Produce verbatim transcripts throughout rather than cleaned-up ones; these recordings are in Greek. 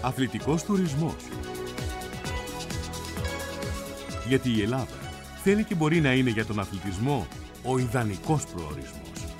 Αθλητικός τουρισμός. Γιατί η Ελλάδα θέλει και μπορεί να είναι για τον αθλητισμό ο ιδανικός προορισμός.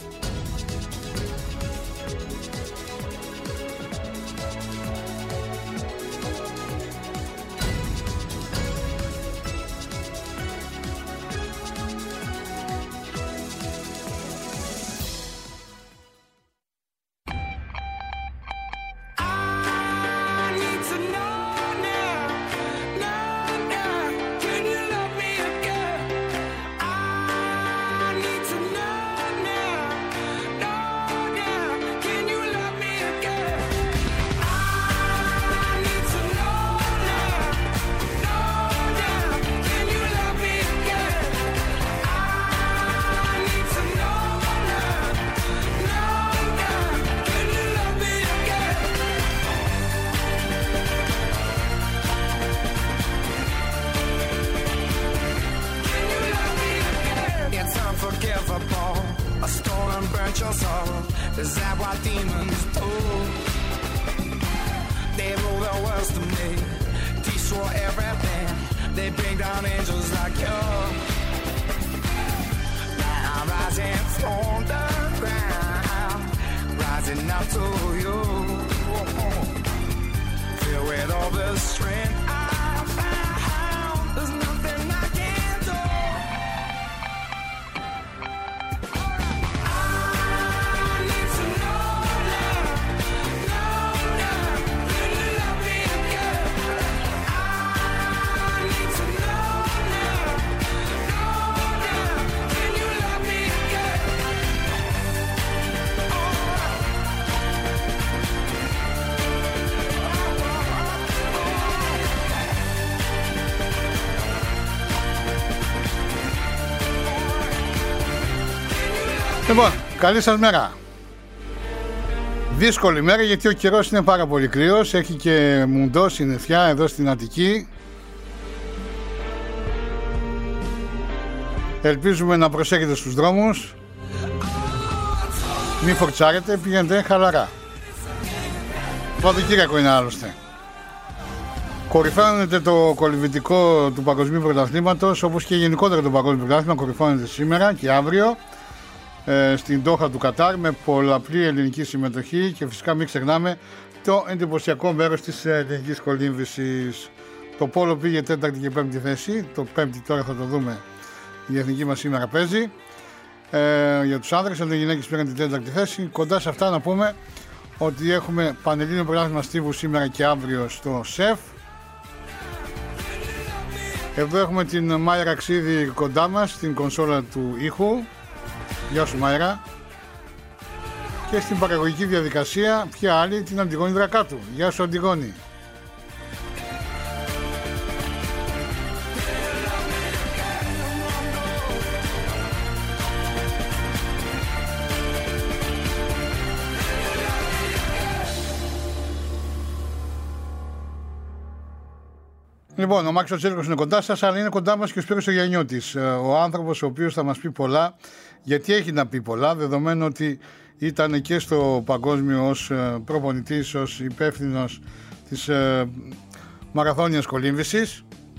Λοιπόν, καλή σας μέρα. Δύσκολη μέρα γιατί ο καιρός είναι πάρα πολύ κρύος. Έχει και μουντό συννεφιά εδώ στην Αττική. Ελπίζουμε να προσέχετε στους δρόμους. Μη φορτσάρετε, πηγαίνετε χαλαρά. Σαββατοκύριακο είναι άλλωστε. Κορυφώνεται το κολυμβητικό του Παγκοσμίου Πρωταθλήματος, όπως και γενικότερα το Παγκόσμιο Πρωτάθλημα κορυφώνεται σήμερα και αύριο στην Ντόχα του Κατάρ με πολλαπλή ελληνική συμμετοχή και φυσικά μην ξεχνάμε το εντυπωσιακό μέρος της ελληνικής κολύμβησης. Το πόλο πήγε τέταρτη και πέμπτη θέση, το πέμπτη τώρα θα το δούμε, η εθνική μας σήμερα παίζει ε, για τους άνδρες, ενώ οι γυναίκες πήγαν την τέταρτη θέση. Κοντά σε αυτά να πούμε ότι έχουμε Πανελλήνιο Πρωτάθλημα Στίβου σήμερα και αύριο στο ΣΕΦ. Εδώ έχουμε την Μάιρα Ξίδη κοντά μας στην κονσόλα του ήχου. Γεια σου Μάιρα. Και στην παραγωγική διαδικασία ποια άλλη, την Αντιγόνη Δρακάτου. Γεια σου Αντιγόνη. Λοιπόν, ο Μάξος Τσέρκος είναι κοντά σας, αλλά είναι κοντά μας και ο Σπύρος Γιαννιώτης, ο άνθρωπος ο οποίος θα μας πει πολλά, γιατί έχει να πει πολλά, δεδομένου ότι ήταν και στο παγκόσμιο ως προπονητής, ως υπεύθυνος της ε, μαραθώνιας κολύμβησης.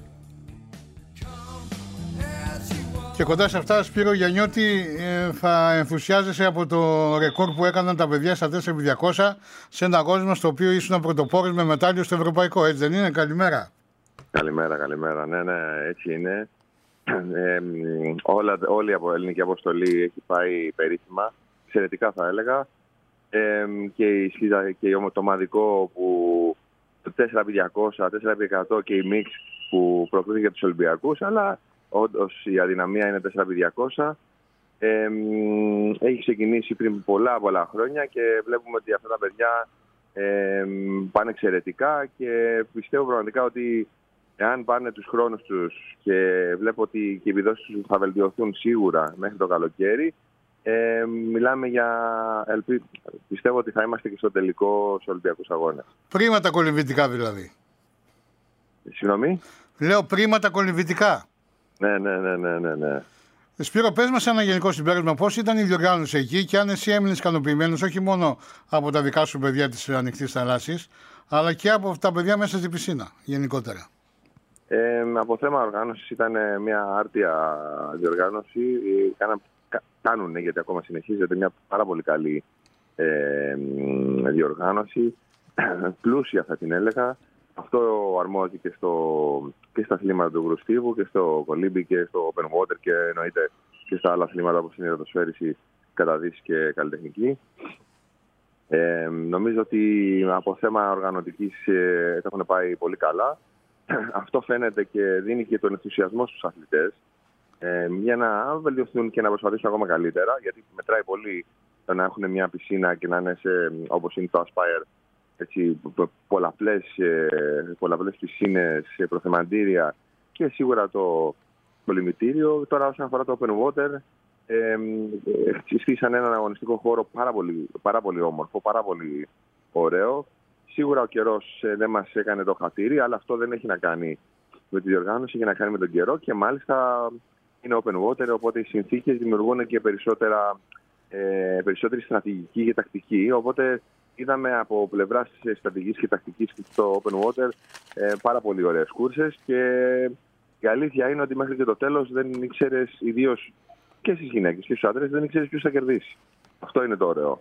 Και κοντά σε αυτά, Σπύρο Γιαννιώτη, ε, θα ενθουσιάζεσαι από το ρεκόρ που έκαναν τα παιδιά στα τέσσερα επί διακόσια σε ένα κόσμο στο οποίο ήσουν πρωτοπόρος με μετάλλιο στο ευρωπαϊκό, έτσι δεν είναι? Καλημέρα. Καλημέρα, καλημέρα. Ναι, ναι, έτσι είναι. Ε, όλα, όλη η ελληνική αποστολή έχει πάει περίφημα, εξαιρετικά θα έλεγα. Ε, και, η, και το ομαδικό που το τέσσερα επί διακόσια, τέσσερα επί εκατό και η μίξ που προκλήθηκε για τους Ολυμπιακούς, αλλά όντως η αδυναμία είναι τέσσερα επί διακόσια. Ε, έχει ξεκινήσει πριν πολλά πολλά χρόνια και βλέπουμε ότι αυτά τα παιδιά ε, πάνε εξαιρετικά και πιστεύω πραγματικά ότι εάν πάνε τους χρόνους τους και βλέπω ότι και οι επιδόσεις τους θα βελτιωθούν σίγουρα μέχρι το καλοκαίρι, ε, μιλάμε για... Ελπι... Πιστεύω ότι θα είμαστε και στο τελικό στους Ολυμπιακούς Αγώνες. Πρίματα κολυμβητικά δηλαδή. Συγγνώμη. Λέω πρίματα κολυμβητικά. Ναι, ναι, ναι, ναι, ναι, ναι. Σπύρο, πες μας ένα γενικό συμπέρασμα. Πώς ήταν η διοργάνωση εκεί και αν εσύ έμεινες ικανοποιημένος όχι μόνο από τα δικά σου παιδιά της ανοιχτής θαλάσσης, αλλά και από τα παιδιά μέσα στη πισίνα γενικότερα. Ε, από θέμα οργάνωσης ήταν μια άρτια διοργάνωση. Κάνα, κάνουν, γιατί ακόμα συνεχίζεται, μια πάρα πολύ καλή ε, διοργάνωση. Πλούσια θα την έλεγα. Αυτό αρμόζει και, στο, και στα αθλήματα του Γρουστίβου και στο κολύμπι και στο open water και εννοείται και στα άλλα αθλήματα όπως είναι η ροδοσφαίριση, καταδύση και καλλιτεχνική. Ε, νομίζω ότι από θέμα οργανωτικής ε, έχουν πάει πολύ καλά. Αυτό φαίνεται και δίνει και τον ενθουσιασμό στους αθλητές ε, για να βελτιωθούν και να προσπαθήσουν ακόμα καλύτερα, γιατί μετράει πολύ το να έχουν μια πισίνα και να είναι σε, όπως είναι το Aspire, έτσι, πολλαπλές, πολλαπλές πισίνες, προθεμαντήρια και σίγουρα το κολυμβητήριο. Τώρα όσον αφορά το open water, ε, στήσαν έναν αγωνιστικό χώρο πάρα πολύ, πάρα πολύ όμορφο, πάρα πολύ ωραίο. Σίγουρα ο καιρός δεν μας έκανε το χατήρι, αλλά αυτό δεν έχει να κάνει με τη διοργάνωση, έχει να κάνει με τον καιρό και μάλιστα είναι open water, οπότε οι συνθήκες δημιουργούν και περισσότερα, ε, περισσότερη στρατηγική και τακτική, οπότε είδαμε από πλευράς στρατηγικής και τακτικής στο open water ε, πάρα πολύ ωραίες κούρσες και η αλήθεια είναι ότι μέχρι και το τέλος δεν ήξερες, ιδίως και στις γυναίκες και στους άντρες, δεν ήξερες ποιος θα κερδίσει. Αυτό είναι το ωραίο.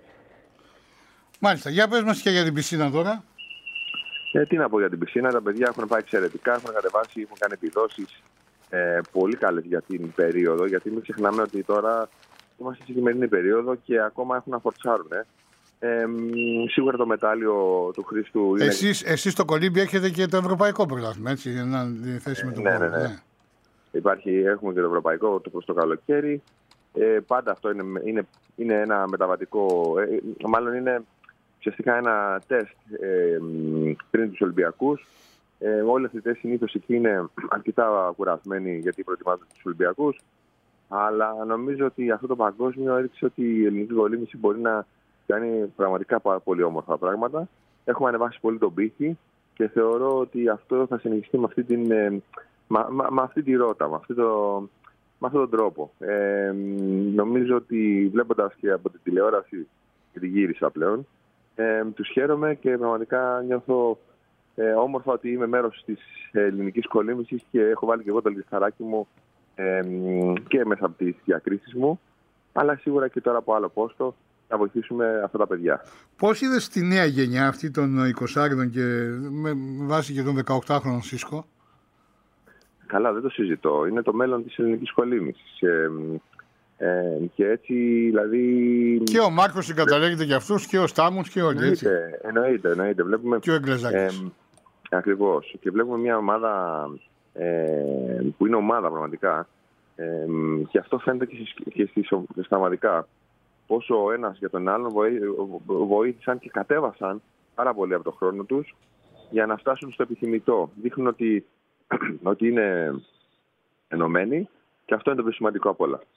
Μάλιστα. Για πες μας και για την πισίνα τώρα. Ε, τι να πω για την πισίνα. Τα παιδιά έχουν πάει εξαιρετικά, έχουν κατεβάσει, έχουν κάνει επιδόσεις ε, πολύ καλές για την περίοδο, γιατί μην ξεχνάμε ότι τώρα είμαστε στη σημερινή περίοδο και ακόμα έχουν να φορτσάρουν. Ε. Ε, σίγουρα το μετάλλιο του Χρήστου είναι... Εσείς, εσείς στο κολύμπι έχετε και το ευρωπαϊκό πρωτάθλημα, έτσι, για να διαθέσει με το ναι, ναι, ναι. ναι. Υπάρχει, έχουμε και το ευρωπαϊκό το προς το καλοκαίρι. Ε, πάντα αυτό είναι, είναι, είναι ένα μεταβατικό, ε, μάλλον είναι ουσιαστικά ένα τεστ ε, πριν τους Ολυμπιακούς. Ε, όλοι οι αθλητές συνήθως εκεί είναι αρκετά κουρασμένοι γιατί προετοιμάζονται τους Ολυμπιακούς. Αλλά νομίζω ότι αυτό το παγκόσμιο έδειξε ότι η ελληνική κολύμβηση μπορεί να κάνει πραγματικά πολύ όμορφα πράγματα. Έχουμε ανεβάσει πολύ τον πύχη και θεωρώ ότι αυτό θα συνεχιστεί με αυτή, την, με, με, με αυτή τη ρότα, με, αυτή το, με αυτόν τον τρόπο. Ε, νομίζω ότι βλέποντας και από την τηλεόραση και την γύρισα πλέον, ε, τους χαίρομαι και πραγματικά νιώθω ε, όμορφα ότι είμαι μέρος της ελληνικής κολύμβησης και έχω βάλει και εγώ το λιθαράκι μου ε, και μέσα από τις διακρίσεις μου, αλλά σίγουρα και τώρα από άλλο πόστο να βοηθήσουμε αυτά τα παιδιά. Πώς είδες τη νέα γενιά αυτή των εικοσάριδων και με βάση και τον δεκαοκτάχρονο Σίσκο? Καλά, δεν το συζητώ. Είναι το μέλλον της ελληνικής κολύμβησης. Ε, ε, και έτσι, δηλαδή... Και ο Μάρκος συγκαταλέγεται για αυτούς και ο Στάμους και όλοι, έτσι. Εννοείται, εννοείται. εννοείται. Βλέπουμε, και ο Εγκλεζάκης. Ε, ακριβώς. Και βλέπουμε μια ομάδα ε, που είναι ομάδα πραγματικά. Ε, και αυτό φαίνεται και, στις, και στις, στα ομαδικά. Πόσο ο ένας για τον άλλον βοήθησαν και κατέβασαν πάρα πολύ από τον χρόνο τους για να φτάσουν στο επιθυμητό. Δείχνουν ότι, ότι είναι ενωμένοι και αυτό είναι το πιο σημαντικό απ' όλα.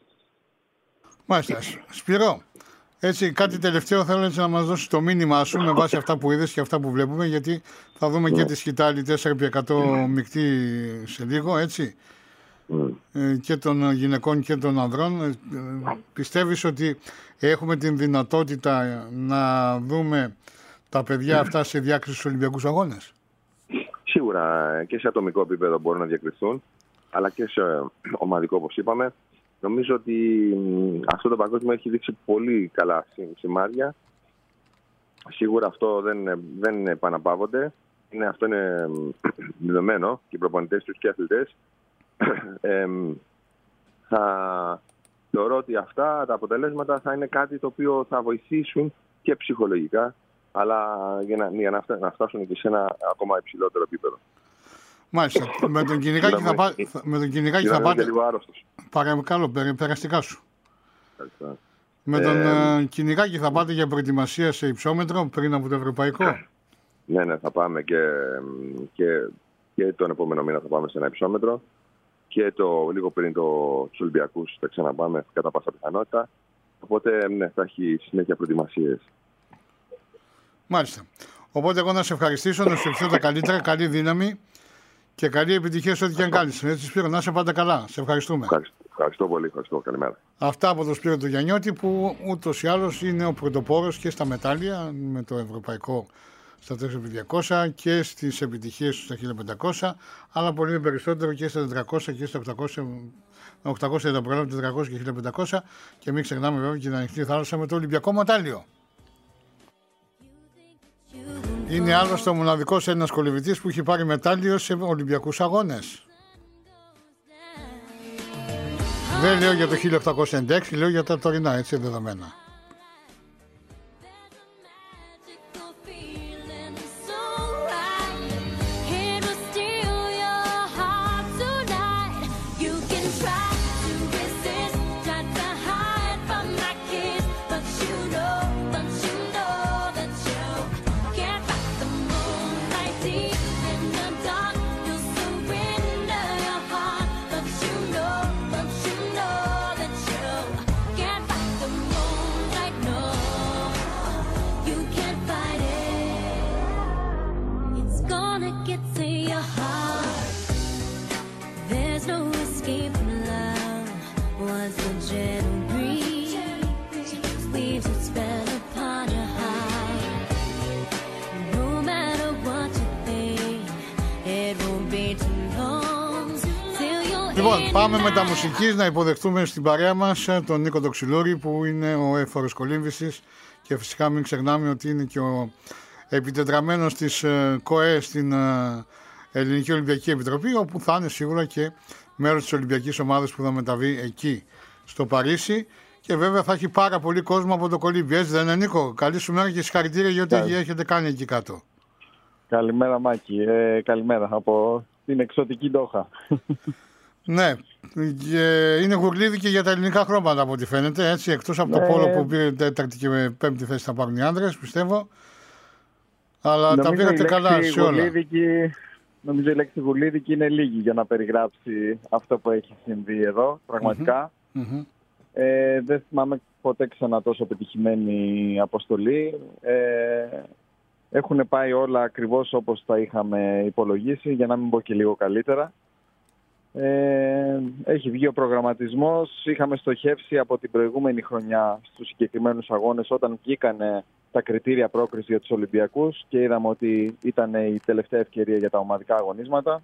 Μάλιστα. Σπύρο, έτσι κάτι τελευταίο θέλω έτσι να μας δώσεις το μήνυμά σου με βάση αυτά που είδες και αυτά που βλέπουμε, γιατί θα δούμε και τη σκητάλη τέσσερα επί εκατό μεικτή σε λίγο, έτσι. Mm. Και των γυναικών και των ανδρών. Πιστεύεις ότι έχουμε την δυνατότητα να δούμε τα παιδιά αυτά σε διάκριση στους Ολυμπιακούς Αγώνες? Σίγουρα και σε ατομικό επίπεδο μπορούν να διακριθούν, αλλά και σε ομαδικό, όπως είπαμε. Νομίζω ότι αυτό το παγκόσμιο έχει δείξει πολύ καλά σημάδια. Σίγουρα αυτό δεν, δεν επαναπαύονται. Είναι, αυτό είναι δεδομένο και οι προπονητές τους και οι αθλητές. Ε, θα θεωρώ ότι αυτά τα αποτελέσματα θα είναι κάτι το οποίο θα βοηθήσουν και ψυχολογικά, αλλά για να, για να φτάσουν και σε ένα ακόμα υψηλότερο επίπεδο. Μάλιστα. Με τον Κυνηγάκη θα, πά... με τον Κυνηγάκη θα πάτε. Παρακαλώ, περαστικά σου. Ευχαριστώ. Με τον ε... Κυνηγάκη θα πάτε για προετοιμασία σε υψόμετρο πριν από το ευρωπαϊκό? Ναι, ναι, θα πάμε και, και, και τον επόμενο μήνα θα πάμε σε ένα υψόμετρο. Και το, λίγο πριν το, τους Ολυμπιακούς θα ξαναπάμε κατά πάσα πιθανότητα. Οπότε ναι, θα έχει συνέχεια προετοιμασίες. Μάλιστα. Οπότε εγώ να σε ευχαριστήσω, να σου ευχηθώ τα καλύτερα, καλή δύναμη και καλή επιτυχία σε ό,τι και αν κάνεις. Έτσι Σπύρο, να είσαι πάντα καλά. Σε ευχαριστούμε. Ευχαριστώ. Ευχαριστώ πολύ, ευχαριστώ. Καλημέρα. Αυτά από τον Σπύρο του Γιαννιώτη, που ούτως ή άλλως είναι ο πρωτοπόρος και στα μετάλλια με το ευρωπαϊκό στα τέσσερα επί διακόσια και στις επιτυχίες του στα χίλια πεντακόσια, αλλά πολύ περισσότερο και στα τετρακόσια και στα οκτακόσια, οκτακόσια ήταν πρόλαβε, τετρακόσια και χίλια πεντακόσια, και μην ξεχνάμε βέβαια και την ανοιχτή θάλασσα με το Ολυμπιακό μετάλλιο. Είναι άλλωστε ο μοναδικός Έλληνας κολυμβητής που έχει πάρει μετάλλιο σε Ολυμπιακούς αγώνες. Δεν λέω για το χίλια οκτακόσια ενενήντα έξι, λέω για τα τωρινά, έτσι δεδομένα. Λοιπόν, πάμε με τα μουσικής να υποδεχτούμε στην παρέα μας τον Νίκο Τοξιλούρη, που είναι ο έφορος κολύμβησης, και φυσικά μην ξεχνάμε ότι είναι και ο επιτετραμένος της ΚΟΕ στην Ελληνική Ολυμπιακή Επιτροπή, όπου θα είναι σίγουρα και μέρος της Ολυμπιακής ομάδας που θα μεταβεί εκεί στο Παρίσι, και βέβαια θα έχει πάρα πολύ κόσμο από το κολύμπι. Έτσι δεν είναι, Νίκο? Καλή σου μέρα και συγχαρητήρια για ό,τι έχετε κάνει εκεί κάτω. Καλημέρα, Μάκη. Ε, καλημέρα από την εξωτική Ντόχα. Ναι, είναι γουρλίδι και για τα ελληνικά χρώματα από ό,τι φαίνεται, έτσι, εκτός από το ναι. πόλο που πήρε τέταρτη και πέμπτη θέση θα πάρουν οι άντρες, πιστεύω. Αλλά νομίζω τα πήρατε καλά σε όλα. Νομίζω η λέξη γουρλίδικη είναι λίγη για να περιγράψει αυτό που έχει συμβεί εδώ, πραγματικά. Mm-hmm. Ε, δεν θυμάμαι ποτέ ξανά τόσο πετυχημένη αποστολή. Ε, έχουν πάει όλα ακριβώς όπως τα είχαμε υπολογίσει, για να μην πω και λίγο καλύτερα. Ε, έχει βγει ο προγραμματισμός. Είχαμε στοχεύσει από την προηγούμενη χρονιά στους συγκεκριμένους αγώνες, όταν βγήκανε τα κριτήρια πρόκρισης για τους Ολυμπιακούς και είδαμε ότι ήταν η τελευταία ευκαιρία για τα ομαδικά αγωνίσματα.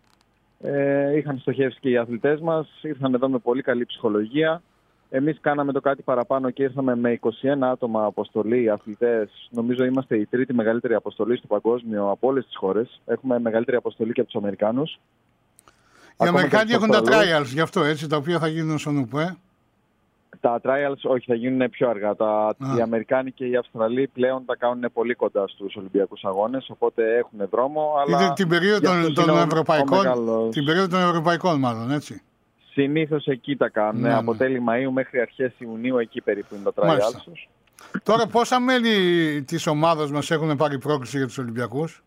Ε, είχαν στοχεύσει και οι αθλητές μας, ήρθαν εδώ με πολύ καλή ψυχολογία. Εμείς κάναμε το κάτι παραπάνω και ήρθαμε με είκοσι ένα άτομα αποστολή, αθλητές. Νομίζω είμαστε η τρίτη μεγαλύτερη αποστολή στο παγκόσμιο από όλες τις χώρες. Έχουμε μεγαλύτερη αποστολή και από τους Αμερικάνους. Οι Αμερικάνοι έχουν τα trials γι' αυτό, έτσι, τα οποία θα γίνουν στον Ούπο, ε? Τα trials όχι, θα γίνουν πιο αργά. Τα, οι Αμερικάνοι και οι Αυστραλοί πλέον τα κάνουν πολύ κοντά στους Ολυμπιακούς αγώνες, οπότε έχουν δρόμο. Αλλά είναι την περίοδο των, των Ευρωπαϊκών, την περίοδο των Ευρωπαϊκών μάλλον, έτσι. Συνήθως εκεί τα κάνουν, ναι, από τέλη Μαΐου μέχρι αρχές Ιουνίου, εκεί περίπου είναι τα trials τους. Τώρα πόσα μέλη της ομάδας μας έχουν πάρει πρόκληση για τους Ολυμπιακούς?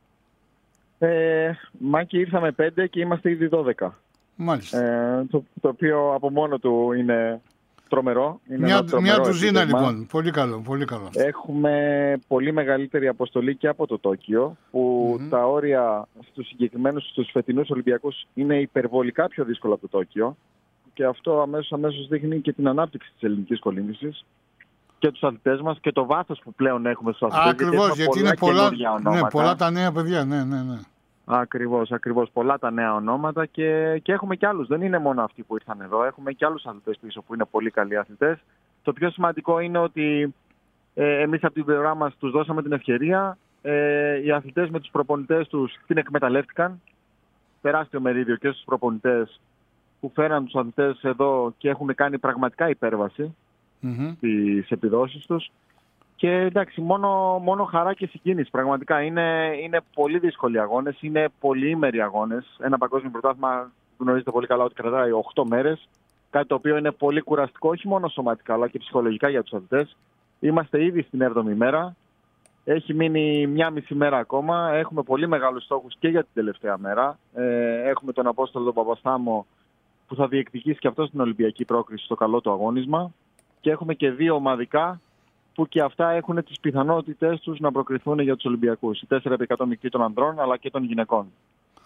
Ε, Μάκη, ήρθαμε πέντε και είμαστε ήδη δώδεκα. Μάλιστα. Ε, το, το οποίο από μόνο του είναι τρομερό. Είναι μια τρομερό μια τουζίνα λοιπόν. Πολύ καλό, πολύ καλό. Έχουμε πολύ μεγαλύτερη αποστολή και από το Τόκιο, που mm-hmm. τα όρια στους συγκεκριμένους, στους φετινούς Ολυμπιακούς είναι υπερβολικά πιο δύσκολα από το Τόκιο. Και αυτό αμέσως, αμέσως δείχνει και την ανάπτυξη της ελληνικής κολύμβησης και τους αθλητές μας και το βάθος που πλέον έχουμε στους αθλητές. Ακριβώς, γιατί, γιατί πολλά είναι πολλά, ναι, πολλά τα νέα παιδιά, ναι, ναι, ναι. Ακριβώς, ακριβώς. Πολλά τα νέα ονόματα και, και έχουμε και άλλους. Δεν είναι μόνο αυτοί που ήρθαν εδώ. Έχουμε και άλλους αθλητές πίσω που είναι πολύ καλοί αθλητές. Το πιο σημαντικό είναι ότι ε, εμείς από την πλευρά μας τους δώσαμε την ευκαιρία. Ε, οι αθλητές με τους προπονητές τους την εκμεταλλεύτηκαν. Τεράστιο μερίδιο και στους προπονητές που φέραν τους αθλητές εδώ και έχουν κάνει πραγματικά υπέρβαση mm-hmm. στις επιδόσεις τους. Και εντάξει, μόνο, μόνο χαρά και συγκίνηση. Πραγματικά είναι, είναι πολύ δύσκολοι αγώνες, είναι πολυήμεροι αγώνες. Ένα παγκόσμιο πρωτάθλημα γνωρίζετε πολύ καλά ότι κρατάει οκτώ μέρες. Κάτι το οποίο είναι πολύ κουραστικό, όχι μόνο σωματικά αλλά και ψυχολογικά για τους αθλητές. Είμαστε ήδη στην έβδομη μέρα. Έχει μείνει μια μισή μέρα ακόμα. Έχουμε πολύ μεγάλους στόχους και για την τελευταία μέρα. Ε, έχουμε τον Απόστολο τον Παπαστάμο που θα διεκδικήσει και αυτό στην Ολυμπιακή πρόκριση στο καλό του αγώνισμα. Και έχουμε και δύο ομαδικά, που και αυτά έχουν τις πιθανότητες τους να προκριθούν για τους Ολυμπιακούς. Οι τέσσερα επί εκατό μεικτοί των ανδρών αλλά και των γυναικών.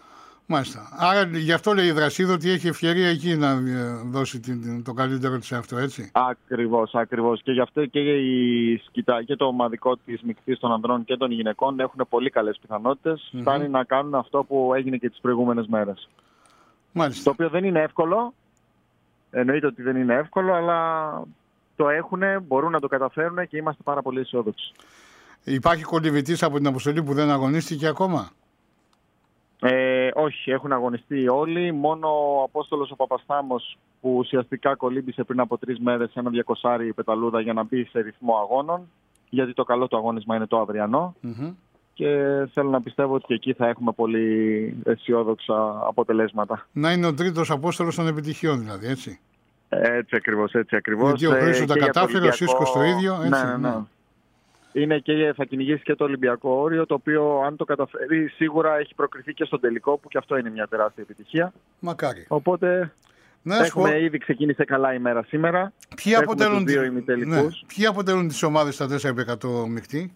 Μάλιστα. Άρα γι' αυτό λέει η Δρασίδα ότι έχει ευκαιρία εκεί να δώσει την, το καλύτερο της αυτό, έτσι. Ακριβώς, ακριβώς. Και γι' αυτό και, η σκητά, και το ομαδικό της μεικτής των ανδρών και των γυναικών έχουν πολύ καλές πιθανότητες. Mm-hmm. Φτάνει να κάνουν αυτό που έγινε και τις προηγούμενες μέρες. Μάλιστα. Το οποίο δεν είναι εύκολο. Εννοείται ότι δεν είναι εύκολο, αλλά το έχουν, μπορούν να το καταφέρουν και είμαστε πάρα πολύ αισιόδοξοι. Υπάρχει κολυβητής από την αποστολή που δεν αγωνίστηκε ακόμα? Ε, όχι, έχουν αγωνιστεί όλοι. Μόνο ο Απόστολος ο Παπαστάμος που ουσιαστικά κολύμπησε πριν από τρεις μέρες ένα διακοσάρι πεταλούδα για να μπει σε ρυθμό αγώνων, γιατί το καλό του αγώνισμα είναι το αυριανό. Mm-hmm. Και θέλω να πιστεύω ότι και εκεί θα έχουμε πολύ αισιόδοξα αποτελέσματα. Να είναι ο τρίτος Απόστολος των επιτυχιών, δηλαδή, έτσι. Έτσι ακριβώς, έτσι ακριβώς. Γιατί ο Χρήστος τα κατάφερε, ο Σίσκος το ίδιο. Έτσι, ναι, ναι, ναι. ναι. Είναι και θα κυνηγήσει και το Ολυμπιακό όριο, το οποίο αν το καταφέρει σίγουρα έχει προκριθεί και στον τελικό, που και αυτό είναι μια τεράστια επιτυχία. Μακάρι. Οπότε ναι, έχουμε πω... ήδη ξεκίνησε καλά η μέρα σήμερα. Ποιοι αποτελούν, ναι. Ποιοι αποτελούν τις ομάδες στα τέσσερα επί εκατό μεικτή?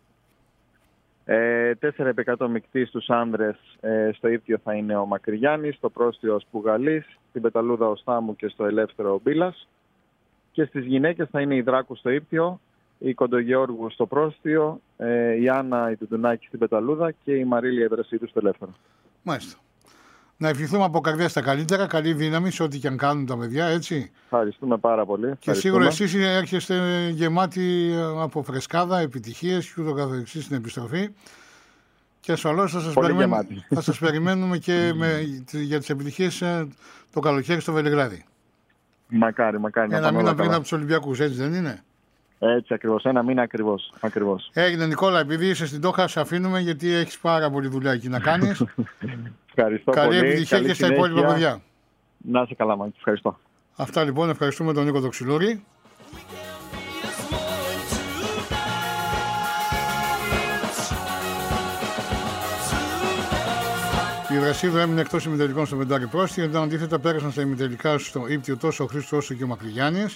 Ε, τέσσερα επί εκατό μεικτή στους άνδρες, ε, στο ύπτιο θα είναι ο Μακρυγιάννης, στο πρόστιο ο Σπουγαλής, στην πεταλούδα ο Στάμου και στο ελεύθερο ο Μπίλας. Και στις γυναίκες θα είναι η Δράκου στο ύπτιο, η Κοντογεώργου στο πρόστιο, ε, η Άννα η Τουντουνάκη στην πεταλούδα και η Μαρίλια Ιδρασίδου στο ελεύθερο. Μάλιστα. Να ευχηθούμε από καρδιά στα καλύτερα, καλή δύναμη σε ό,τι και αν κάνουν τα παιδιά, έτσι. Ευχαριστούμε πάρα πολύ. Και σίγουρα εσείς έρχεστε γεμάτοι από φρεσκάδα, επιτυχίες και ούτω καθεξής στην επιστροφή. Και ασφαλώς θα σας, περιμένουμε, θα σας περιμένουμε και με, για τις επιτυχίες το καλοκαίρι στο Βελιγράδι. Μακάρι, μακάρι. Ένα μήνα πριν από τους Ολυμπιακούς, έτσι δεν είναι? Έτσι ακριβώς, ένα μήνα ακριβώς. ακριβώς. Έγινε, Νικόλα, επειδή είσαι στην Τόχα, σε αφήνουμε γιατί έχεις πάρα πολύ δουλειά εκεί να κάνεις. Ευχαριστώ καλή πολύ. επιτυχία καλή και στα συνέχεια. Υπόλοιπα παιδιά. Να είσαι καλά, Μάκη. Ευχαριστώ. Αυτά λοιπόν, ευχαριστούμε τον Νίκο Τοξιλούρη. Η Δρασίδα έμεινε εκτός ημιτελικών στο πεντάρι πρόστιο, ενώ αντίθετα πέρασαν στα ημιτελικά στο ύπτιο τόσο ο Χρήστος όσο και ο Μακρυγιάννης.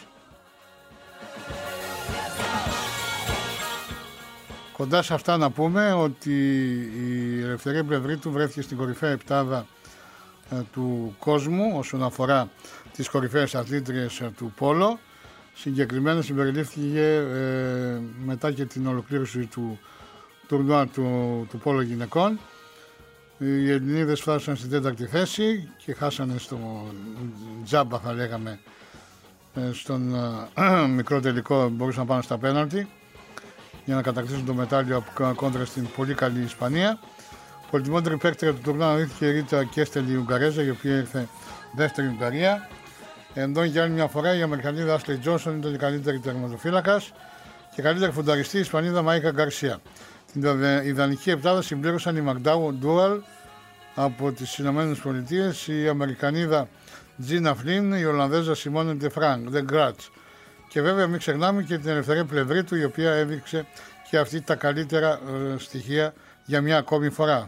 Κοντά σε αυτά να πούμε ότι η Ελευθερία Πλευρήτου βρέθηκε στην κορυφαία επτάδα ε, του κόσμου όσον αφορά τις κορυφαίες αθλήτριες ε, του πόλο. Συγκεκριμένα συμπεριλήφθηκε ε, μετά και την ολοκλήρωση του τουρνουά του, του πόλο γυναικών. Οι Ελληνίδες φτάσαν στην τέταρτη θέση και χάσανε στο τζάμπα, θα λέγαμε, ε, στον ε, μικρό τελικό, μπορούσαν να πάνε στα πέναλτι για να κατακτήσουν το μετάλλιο κόντρα στην πολύ καλή Ισπανία. Πολυτιμότερη παίκτρια του τουρνουά αναδείχθηκε η Ρίτα Κέστελ, η Ουγγαρέζα, η οποία ήρθε δεύτερη Ουγγαρία. Ενώ για άλλη μια φορά η Αμερικανίδα Άσλεϊ Τζόνσον ήταν η καλύτερη τερματοφύλακας και καλύτερη φουνταριστή η Ισπανίδα Μαΐκα Γκαρσία. Την ιδανική επτάδα συμπλήρωσαν η Μαγντάου Ντούαλ από τις Ηνωμένες Πολιτείες, η Αμερικανίδα Τζίνα Φλίν, η Ολλανδέζα Σιμόνε Ντεφράνκ, Δε Γκράτς. Και βέβαια μην ξεχνάμε και την Ελευθερία Πλευρήτου, η οποία έδειξε και αυτή τα καλύτερα ε, στοιχεία για μια ακόμη φορά.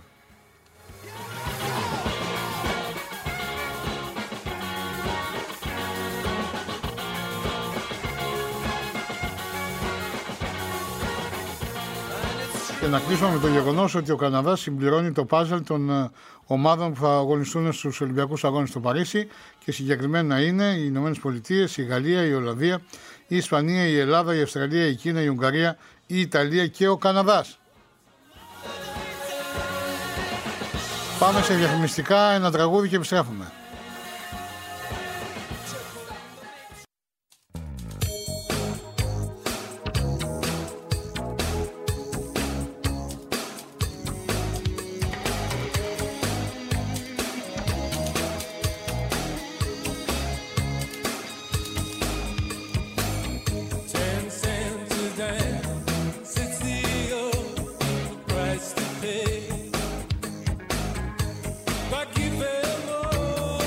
Και να κλείσουμε με το γεγονός ότι ο Καναδάς συμπληρώνει το πάζελ των uh, ομάδων που θα αγωνιστούν στους Ολυμπιακούς Αγώνες στο Παρίσι και συγκεκριμένα είναι οι Ηνωμένες Πολιτείες, η Γαλλία, η Ολλανδία, η Ισπανία, η Ελλάδα, η Αυστραλία, η Κίνα, η Ουγγαρία, η Ιταλία και ο Καναδάς. Πάμε σε διαφημιστικά, ένα τραγούδι και επιστρέφουμε. But give them all.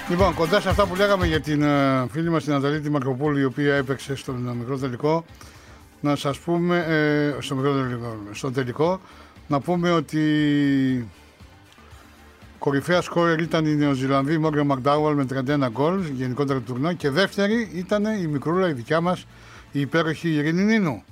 Λοιπόν, κοντά σε αυτά που λέγαμε για την uh, φίλη μας την Ναταλή τη Μακροπούλου, η οποία έπαιξε στον μικρό τελικό, να σας πούμε, ε, στο, μικρό τελικό, στο τελικό, να πούμε ότι κορυφαία σκόρερ ήταν η Νεοζηλανδή Μόργαν Μακντάουελ με τριάντα ένα γκολ, γενικότερα του τουρνουά, και δεύτερη ήταν η μικρούλα, η δικιά μας, η υπέροχη Ειρήνη Νίνου.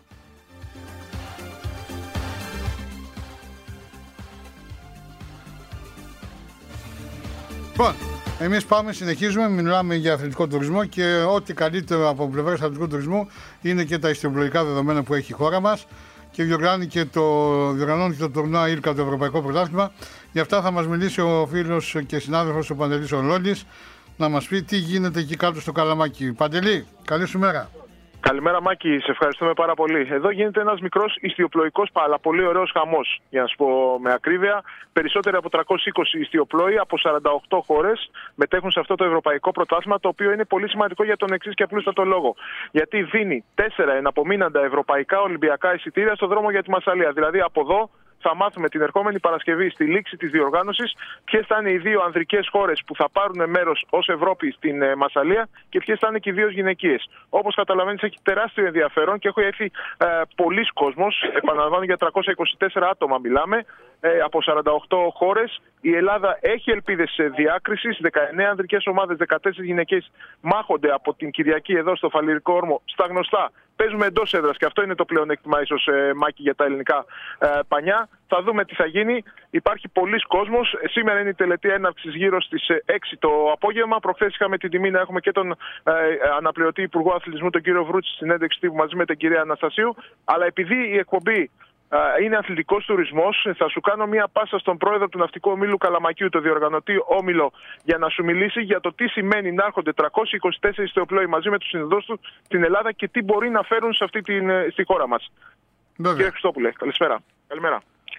Λοιπόν, εμείς πάμε, συνεχίζουμε, μιλάμε για αθλητικό τουρισμό και ό,τι καλύτερο από πλευράς αθλητικού τουρισμού είναι και τα ιστιοπλοϊκά δεδομένα που έχει η χώρα μας και διοργανώνει και το, διοργανώνει και το τουρνουά Ήλκα, το Ευρωπαϊκό Πρωτάθλημα. Γι' αυτά θα μας μιλήσει ο φίλος και συνάδελφος ο Παντελής ο Λόλης, να μας πει τι γίνεται εκεί κάτω στο Καλαμάκι. Παντελή, καλή σου μέρα. Καλημέρα Μάκη, σε ευχαριστούμε πάρα πολύ. Εδώ γίνεται ένας μικρός ιστιοπλοϊκός, αλλά πολύ ωραίος χαμός, για να σου πω με ακρίβεια. Περισσότεροι από τριακόσιοι είκοσι ιστιοπλοίοι από σαράντα οκτώ χώρες μετέχουν σε αυτό το ευρωπαϊκό πρωτάθλημα, το οποίο είναι πολύ σημαντικό για τον εξής και απλούστατο λόγο. Γιατί δίνει τέσσερα εναπομείναντα ευρωπαϊκά ολυμπιακά εισιτήρια στο δρόμο για τη Μασσαλία. Δηλαδή από εδώ θα μάθουμε την ερχόμενη Παρασκευή στη λήξη της διοργάνωσης ποιες θα είναι οι δύο ανδρικές χώρες που θα πάρουν μέρος ως Ευρώπη στην ε, Μασσαλία και ποιες θα είναι και οι δύο γυναικείες. Όπως καταλαβαίνεις, έχει τεράστιο ενδιαφέρον και έχει έρθει ε, πολλοί κόσμος. Επαναλαμβάνω, για τριακόσια είκοσι τέσσερα άτομα μιλάμε, ε, από σαράντα οκτώ χώρες. Η Ελλάδα έχει ελπίδες διάκρισης. δεκαεννέα ανδρικές ομάδες, δεκατέσσερις γυναικείες μάχονται από την Κυριακή εδώ στο Φαλιρικό Όρμο στα γνωστά. Παίζουμε εντός έδρας και αυτό είναι το πλεονέκτημα, ίσως, ε, Μάκη, για τα ελληνικά ε, πανιά. Θα δούμε τι θα γίνει. Υπάρχει πολλής κόσμος. Σήμερα είναι η τελετή έναρξης γύρω στις έξι το απόγευμα. Προχθές είχαμε την τιμή να έχουμε και τον ε, αναπληρωτή Υπουργό Αθλητισμού, τον κύριο Βρούτση, στην συνέντευξη τύπου μαζί με την κυρία Αναστασίου. Αλλά επειδή η εκπομπή ε, είναι αθλητικός τουρισμός, θα σου κάνω μία πάσα στον πρόεδρο του Ναυτικού Ομίλου Καλαμακίου, το διοργανωτή Όμιλο, για να σου μιλήσει για το τι σημαίνει να έρχονται τριακόσιοι είκοσι τέσσερις ιστιοπλοίοι μαζί με τους συνδρόμους του στην Ελλάδα και τι μπορεί να φέρουν σε αυτή την, στη χώρα μας. Βέβαια. Κύριε Χριστόπουλε, καλησπέρα. Καλημέρα.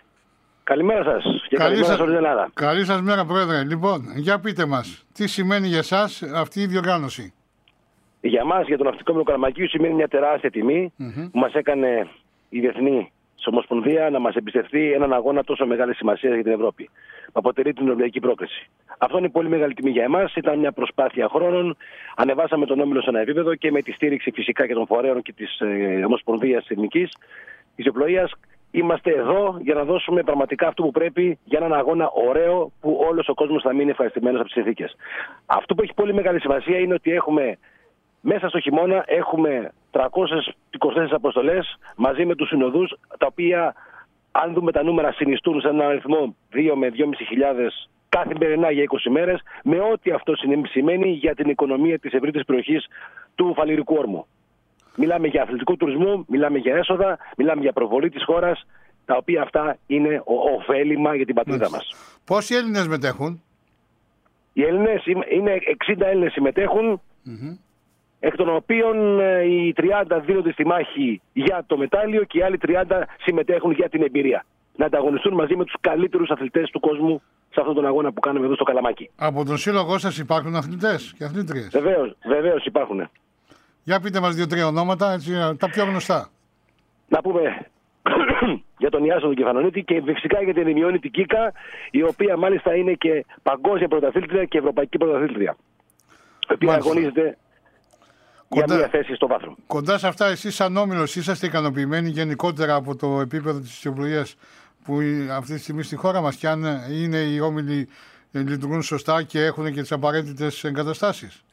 Καλημέρα σας και καλή καλημέρα σας, σε όλη την Ελλάδα. Καλή σας μέρα, Πρόεδρε. Λοιπόν, για πείτε μας, τι σημαίνει για εσάς αυτή η διοργάνωση? Για μας, για τον Ναυτικό Όμιλο Καλαμακίου, σημαίνει μια τεράστια τιμή mm-hmm. που μας έκανε η Διεθνή Ομοσπονδία να μας εμπιστευτεί έναν αγώνα τόσο μεγάλη σημασία για την Ευρώπη, που αποτελεί την Ολυμπιακή πρόκριση. Αυτό είναι πολύ μεγάλη τιμή για εμάς. Ήταν μια προσπάθεια χρόνων. Ανεβάσαμε τον Όμιλο σε ένα επίπεδο και με τη στήριξη φυσικά και των φορέων και της ε, Ομοσπονδίας Εθνικής Ιστιοπλοείας. Είμαστε εδώ για να δώσουμε πραγματικά αυτό που πρέπει για έναν αγώνα ωραίο που όλος ο κόσμος θα μείνει ευχαριστημένος από τις συνθήκες. Αυτό που έχει πολύ μεγάλη σημασία είναι ότι έχουμε μέσα στο χειμώνα έχουμε τριακόσιες είκοσι τέσσερις αποστολές μαζί με τους συνοδούς, τα οποία, αν δούμε τα νούμερα, συνιστούν σε έναν αριθμό δύο με δυόμισι χιλιάδες καθημερινά για είκοσι μέρες, με ό,τι αυτό σημαίνει για την οικονομία της ευρύτερης περιοχής του Φαλιρικού Όρμου. Μιλάμε για αθλητικό τουρισμό, μιλάμε για έσοδα, μιλάμε για προβολή της χώρας, τα οποία αυτά είναι ωφέλιμα για την πατρίδα μας. Πόσοι Έλληνες μετέχουν? Οι Έλληνες, είναι εξήντα Έλληνες συμμετέχουν, mm-hmm. εκ των οποίων οι τριάντα δίνονται στη μάχη για το μετάλλιο και οι άλλοι τριάντα συμμετέχουν για την εμπειρία. Να ανταγωνιστούν μαζί με τους καλύτερους αθλητές του κόσμου σε αυτόν τον αγώνα που κάνουμε εδώ στο Καλαμάκι. Από τον σύλλογό σας υπάρχουν αθλητές και αθλήτριες? Βεβαίως, βεβαίως υπάρχουν. Για πείτε μας δύο-τρία ονόματα, έτσι, τα πιο γνωστά. Να πούμε για τον Ιάσο τον Κεφανονίτη και φυσικά για την Ημιώνη την Κίκα, η οποία μάλιστα είναι και παγκόσμια πρωταθλήτρια και ευρωπαϊκή πρωταθλήτρια, η οποία αγωνίζεται κοντά, για μια θέση στο βάθρο. Κοντά σε αυτά, εσείς σαν Όμιλος είσαστε ικανοποιημένοι γενικότερα από το επίπεδο της ιστιοπλοείας που αυτή τη στιγμή στη χώρα μας, και αν είναι οι όμιλοι λειτουργούν σωστά και έχουν και τις απαραίτητες εγκαταστάσεις?